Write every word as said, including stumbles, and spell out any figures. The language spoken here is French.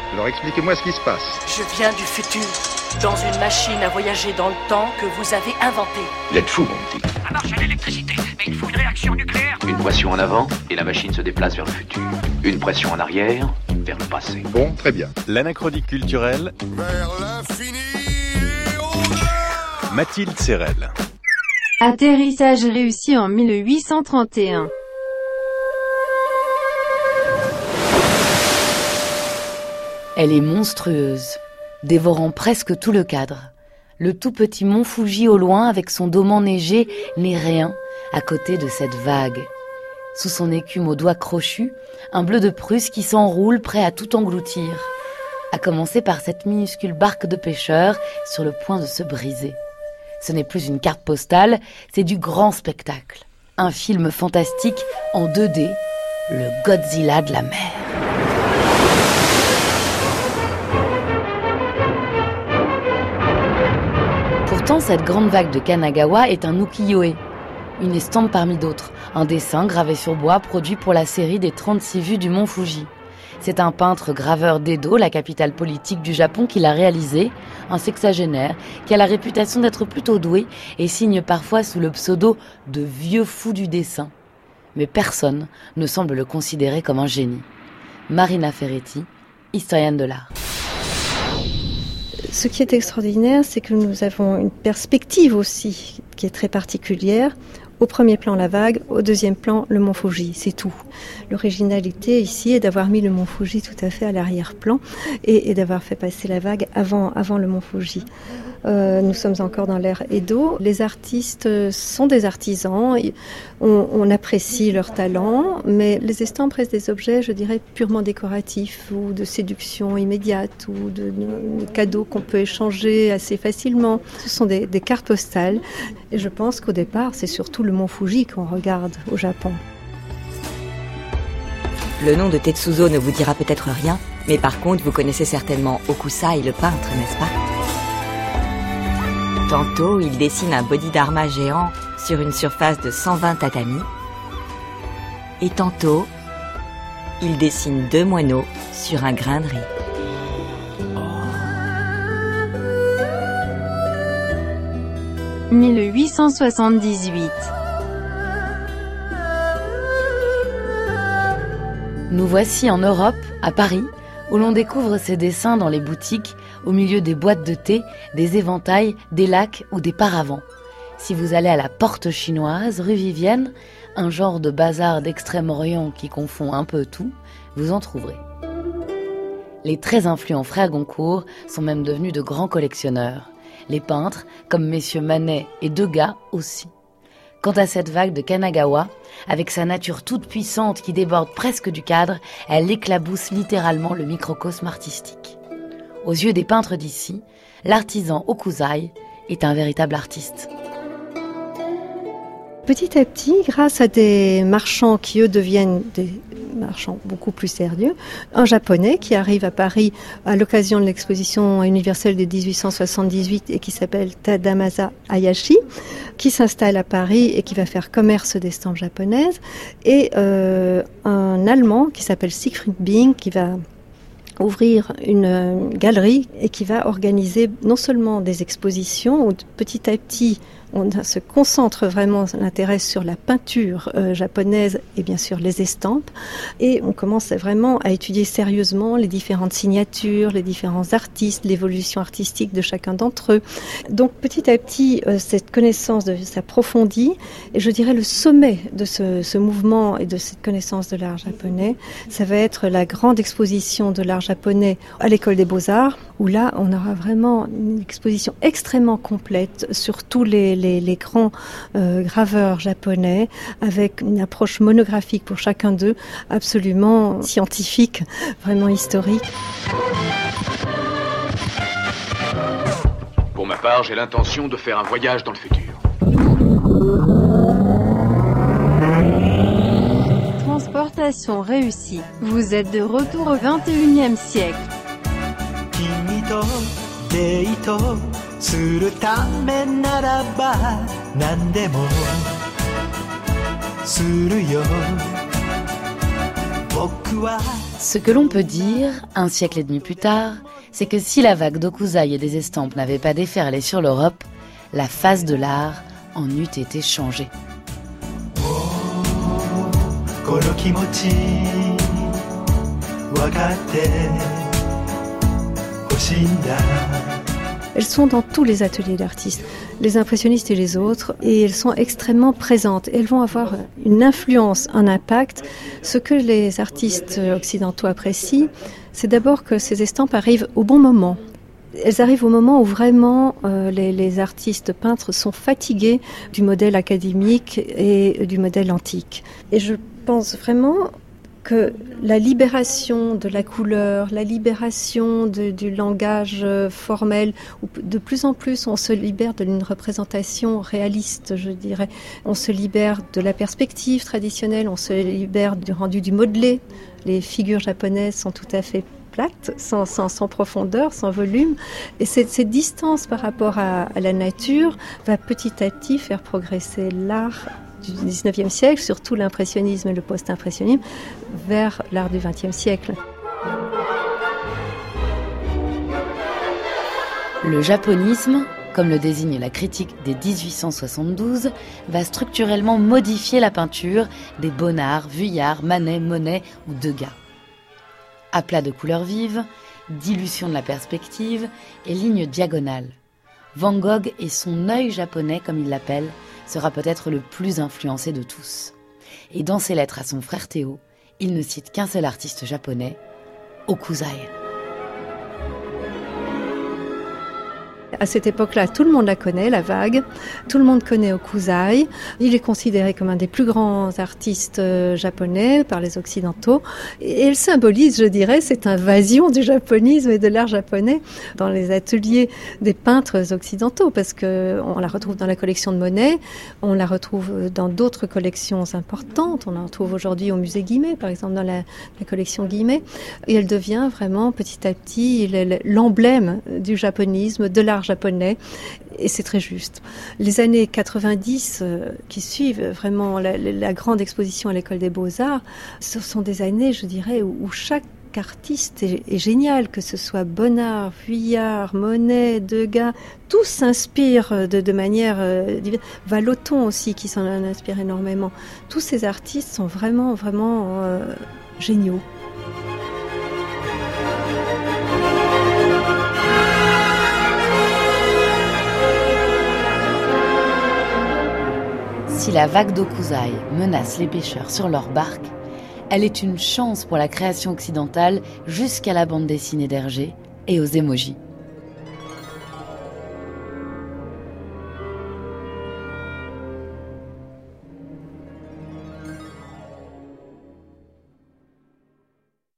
Alors expliquez-moi ce qui se passe. Je viens du futur, dans une machine à voyager dans le temps que vous avez inventée. Vous êtes fou, mon petit. Ça marche à l'électricité, mais il faut une réaction nucléaire. Une pression en avant, et la machine se déplace vers le futur. Une pression en arrière, vers le passé. Bon, très bien. L'anachronique culturelle. Vers l'infini et au-delà. Mathilde Serrel. Atterrissage réussi en mille huit cent trente et un. Elle est monstrueuse, dévorant presque tout le cadre. Le tout petit mont Fuji au loin, avec son dôme enneigé, n'est rien à côté de cette vague. Sous son écume aux doigts crochus, un bleu de Prusse qui s'enroule prêt à tout engloutir. À commencer par cette minuscule barque de pêcheurs sur le point de se briser. Ce n'est plus une carte postale, c'est du grand spectacle. Un film fantastique en deux D, le Godzilla de la mer. Pourtant, cette grande vague de Kanagawa est un ukiyo-e, une estampe parmi d'autres, un dessin gravé sur bois produit pour la série des trente-six vues du mont Fuji. C'est un peintre graveur d'Edo, la capitale politique du Japon, qui l'a réalisé, un sexagénaire qui a la réputation d'être plutôt doué et signe parfois sous le pseudo de vieux fou du dessin. Mais personne ne semble le considérer comme un génie. Marina Ferretti, historienne de l'art. Ce qui est extraordinaire, c'est que nous avons une perspective aussi qui est très particulière. Au premier plan, la vague. Au deuxième plan, le mont Fuji. C'est tout. L'originalité ici est d'avoir mis le mont Fuji tout à fait à l'arrière-plan et, et d'avoir fait passer la vague avant, avant le mont Fuji. Euh, nous sommes encore dans l'ère Edo. Les artistes sont des artisans. On, on apprécie leur talent, mais les estampes restent des objets, je dirais, purement décoratifs ou de séduction immédiate ou de, de, de cadeaux qu'on peut échanger assez facilement. Ce sont des, des cartes postales. Et je pense qu'au départ, c'est surtout le mont Fuji qu'on regarde au Japon. Le nom de Tetsuzo ne vous dira peut-être rien, mais par contre, vous connaissez certainement Hokusai, le peintre, n'est-ce pas ? Tantôt, il dessine un bodhidharma géant sur une surface de cent vingt tatamis. Et tantôt, il dessine deux moineaux sur un grain de riz. mille huit cent soixante-dix-huit. Nous voici en Europe, à Paris, où l'on découvre ces dessins dans les boutiques, au milieu des boîtes de thé, des éventails, des lacs ou des paravents. Si vous allez à la Porte Chinoise, rue Vivienne, un genre de bazar d'Extrême-Orient qui confond un peu tout, vous en trouverez. Les très influents frères Goncourt sont même devenus de grands collectionneurs. Les peintres, comme messieurs Manet et Degas aussi. Quant à cette vague de Kanagawa, avec sa nature toute puissante qui déborde presque du cadre, elle éclabousse littéralement le microcosme artistique. Aux yeux des peintres d'ici, l'artisan Hokusai est un véritable artiste. Petit à petit, grâce à des marchands qui, eux, deviennent des marchands beaucoup plus sérieux, un Japonais qui arrive à Paris à l'occasion de l'exposition universelle de dix-huit cent soixante-dix-huit et qui s'appelle Tadamasa Hayashi, qui s'installe à Paris et qui va faire commerce d'estampes japonaises, et euh, un Allemand qui s'appelle Siegfried Bing qui va ouvrir une galerie et qui va organiser non seulement des expositions où petit à petit on se concentre vraiment l'intérêt sur la peinture euh, japonaise et bien sûr les estampes, et on commence vraiment à étudier sérieusement les différentes signatures, les différents artistes, l'évolution artistique de chacun d'entre eux. Donc petit à petit euh, cette connaissance de, s'approfondit, et je dirais le sommet de ce, ce mouvement et de cette connaissance de l'art japonais, ça va être la grande exposition de l'art japonais à l'école des Beaux-Arts, où là on aura vraiment une exposition extrêmement complète sur tous les Les, les grands euh, graveurs japonais, avec une approche monographique pour chacun d'eux, absolument scientifique, vraiment historique. Pour ma part, j'ai l'intention de faire un voyage dans le futur. Transportation réussie. Vous êtes de retour au vingt et unième siècle. デートするためならば何でもするよ僕 Ce que l'on peut dire, un siècle et demi plus tard, c'est que si la vague d'Okuzai et des estampes n'avait pas déferlé sur l'Europe, la face de l'art en eût été changée. Elles sont dans tous les ateliers d'artistes, les impressionnistes et les autres, et elles sont extrêmement présentes. Elles vont avoir une influence, un impact. Ce que les artistes occidentaux apprécient, c'est d'abord que ces estampes arrivent au bon moment. Elles arrivent au moment où vraiment euh, les, les artistes peintres sont fatigués du modèle académique et du modèle antique. Et je pense vraiment que la libération de la couleur, la libération de, du langage formel, où de plus en plus on se libère d'une représentation réaliste, je dirais. On se libère de la perspective traditionnelle, on se libère du rendu du modelé. Les figures japonaises sont tout à fait plates, sans, sans, sans profondeur, sans volume. Et cette, cette distance par rapport à, à la nature va petit à petit faire progresser l'art du dix-neuvième siècle, surtout l'impressionnisme et le post-impressionnisme, vers l'art du vingtième siècle. Le japonisme, comme le désigne la critique dès dix-huit cent soixante-douze, va structurellement modifier la peinture des Bonnard, Vuillard, Manet, Monet ou Degas. Aplat de couleurs vives, dilution de la perspective et lignes diagonales. Van Gogh et son œil japonais, comme il l'appelle, sera peut-être le plus influencé de tous. Et dans ses lettres à son frère Théo, il ne cite qu'un seul artiste japonais, Okuzai. À cette époque-là, tout le monde la connaît, la vague. Tout le monde connaît Okuzai. Il est considéré comme un des plus grands artistes japonais par les Occidentaux. Et elle symbolise, je dirais, cette invasion du japonisme et de l'art japonais dans les ateliers des peintres occidentaux, parce qu'on la retrouve dans la collection de Monet, on la retrouve dans d'autres collections importantes. On la retrouve aujourd'hui au musée Guimet, par exemple, dans la, la collection Guimet. Et elle devient vraiment, petit à petit, l'emblème du japonisme, de l'art japonais, et c'est très juste. Les années quatre-vingt-dix euh, qui suivent vraiment la, la grande exposition à l'École des Beaux-Arts, ce sont des années, je dirais, où, où chaque artiste est, est génial, que ce soit Bonnard, Vuillard, Monet, Degas, tous s'inspirent de, de manière euh, divine. Vallotton aussi, qui s'en inspire énormément. Tous ces artistes sont vraiment, vraiment euh, géniaux. Si la vague d'Okuzai menace les pêcheurs sur leur barque, elle est une chance pour la création occidentale jusqu'à la bande dessinée d'Hergé et aux émojis.